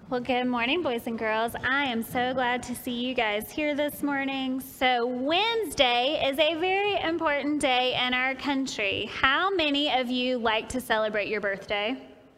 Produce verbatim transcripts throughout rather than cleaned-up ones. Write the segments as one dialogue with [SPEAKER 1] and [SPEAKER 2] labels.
[SPEAKER 1] Well, good morning, boys and girls. I am so glad to see you guys here this morning. So Wednesday is a very important day in our country. How many of you like to celebrate your birthday?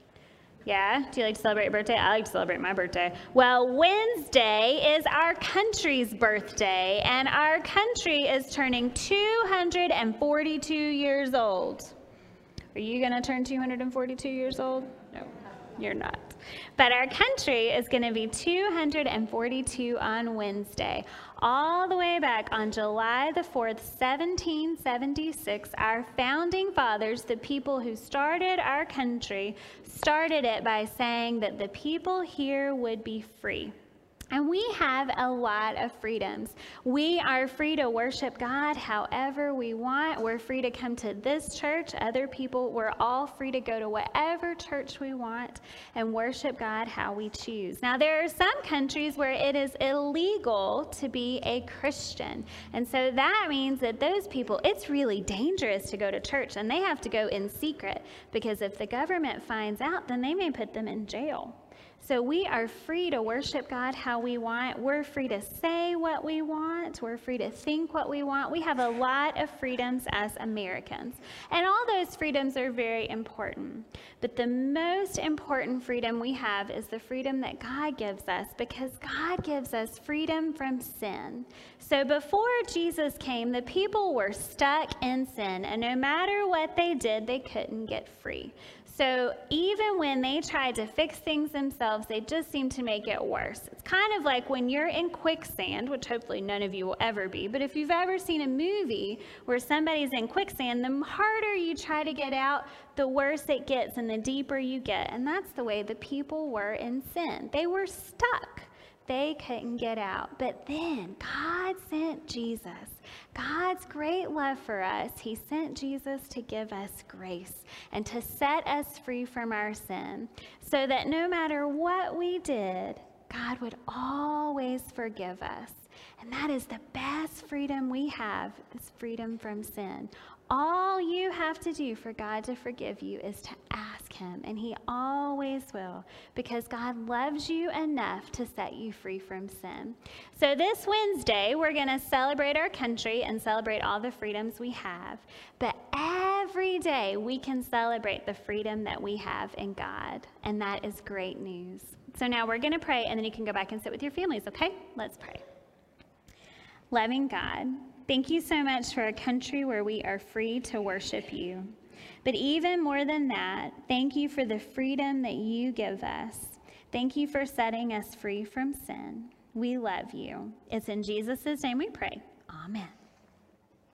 [SPEAKER 1] Yeah? Do you like to celebrate your birthday? I like to celebrate my birthday. Well, Wednesday is our country's birthday, and our country is turning two hundred forty-two years old. Are you going to turn two hundred forty-two years old? No, you're not. But our country is going to be two hundred forty-two on Wednesday. All the way back on July the fourth, seventeen seventy-six, our founding fathers, the people who started our country, started it by saying that the people here would be free. And we have a lot of freedoms. We are free to worship God however we want. We're free to come to this church. Other people, we're all free to go to whatever church we want and worship God how we choose. Now, there are some countries where it is illegal to be a Christian. And so that means that those people, it's really dangerous to go to church, and they have to go in secret, because if the government finds out, then they may put them in jail. So we are free to worship God how we want. We're free to say what we want. We're free to think what we want. We have a lot of freedoms as Americans. And all those freedoms are very important. But the most important freedom we have is the freedom that God gives us, because God gives us freedom from sin. So before Jesus came, the people were stuck in sin, and no matter what they did, they couldn't get free. So even when they tried to fix things themselves, they just seemed to make it worse. It's kind of like when you're in quicksand, which hopefully none of you will ever be, but if you've ever seen a movie where somebody's in quicksand, the harder you try to get out, the worse it gets and the deeper you get. And that's the way the people were in sin. They were stuck. They couldn't get out. But then God sent Jesus. God's great love for us, he sent Jesus to give us grace and to set us free from our sin, so that no matter what we did, God would always forgive us. And that is the best freedom we have, is freedom from sin. All you have to do for God to forgive you is to ask him, and he always will, because God loves you enough to set you free from sin. So this Wednesday, we're going to celebrate our country and celebrate all the freedoms we have. But every day, we can celebrate the freedom that we have in God, and that is great news. So now we're going to pray, and then you can go back and sit with your families, okay? Let's pray. Loving God, thank you so much for a country where we are free to worship you. But even more than that, thank you for the freedom that you give us. Thank you for setting us free from sin. We love you. It's in Jesus' name we pray. Amen.